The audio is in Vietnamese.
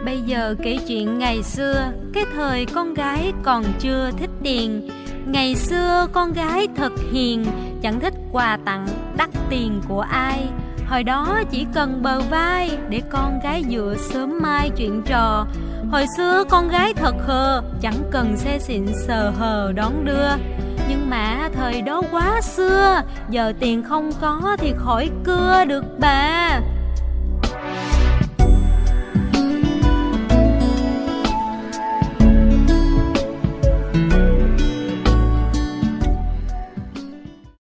Bây giờ kể chuyện ngày xưa, cái thời con gái còn chưa thích tiền. Ngày xưa con gái thật hiền, chẳng thích quà tặng đắt tiền của ai. Hồi đó chỉ cần bờ vai để con gái dựa sớm mai chuyện trò. Hồi xưa con gái thật hờ, chẳng cần xe xịn sờ hờ đón đưa. Nhưng mà thời đó quá xưa, giờ tiền không có thì khỏi cưa được bà.